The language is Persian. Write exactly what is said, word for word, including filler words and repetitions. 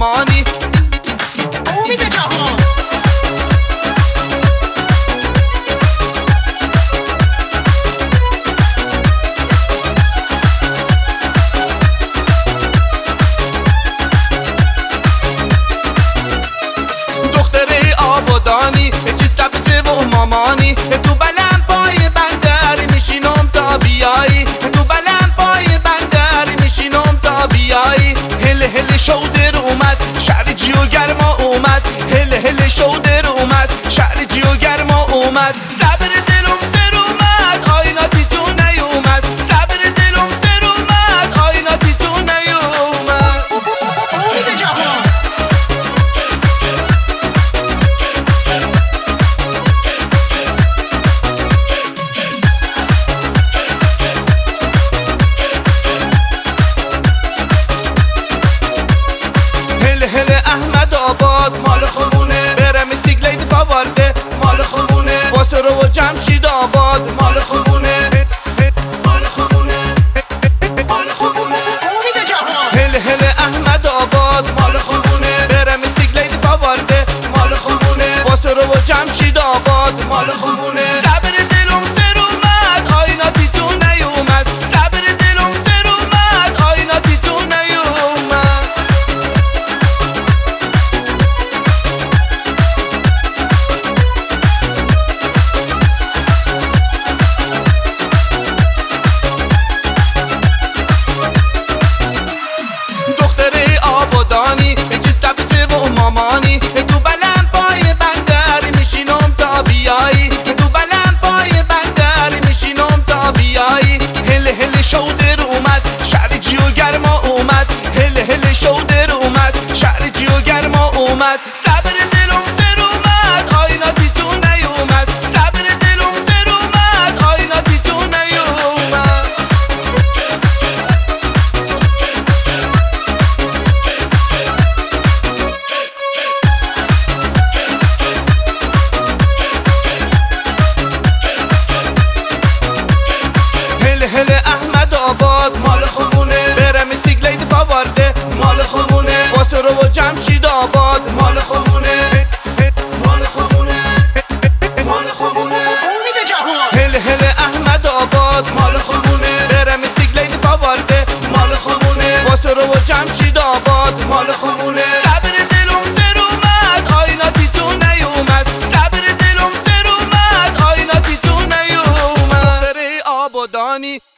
مامانی. امید جهان دختره آبادانی چی سبزه و مامانی. تو بلند پای بندر میشینم تا بیایی. تو بلند پای بندر میشینم تا بیایی. هل هل شودر اومد شهر جیو گرما اومد. هل هل شودر اومد شهر جیو گرما اومد. صبر دلم سر اومد آیناتی تو نیومد. صبر دلم سر اومد آیناتی تو نیومد. امید جهان هل هل احمد آباد مال خمونه. برم سیگلیت فاورده مال خمونه. باسر و جمشید آباد مال خمونه. مال خمونه مال خمونه امید جهان هل هل احمد آباد مال خمونه. برم سیگلیت فاورده مال خمونه. باسر و جمشید آباد مال خمونه. صبر دلم سر اومد آیناتی تو نیومد. صبر دلم سر اومد آیناتی تو نیومد. دختره آبادانی چی سبزه و مامانی. تو بلند پای بندر میشینم تا بیایی. تو بلند پای بندر میشینم تا بیایی. هل هل شودر اومد شهر جیو گرما اومد. هل هل شودر اومد شهر جیو گرما اومد. صبر دلم سر اومد آیناتی تو نیومد. صبر دلم سر اومد آیناتی تو نیومد. هل هل احمد آباد مال خمونه. برم سیگلیت فاورده مال خمونه. باسر و جمشید آباد مال خمونه. مال خمونه مال خمونه امید جهان هل هل احمد آباد مال خمونه. برم سیگلیت فاورده مال خمونه. باسر و جمشید آباد مال خمونه. صبر دلم سر اومد آیناتی تو نیومد. صبر دلم سر اومد آیناتی تو نیومد. دختره آبادانی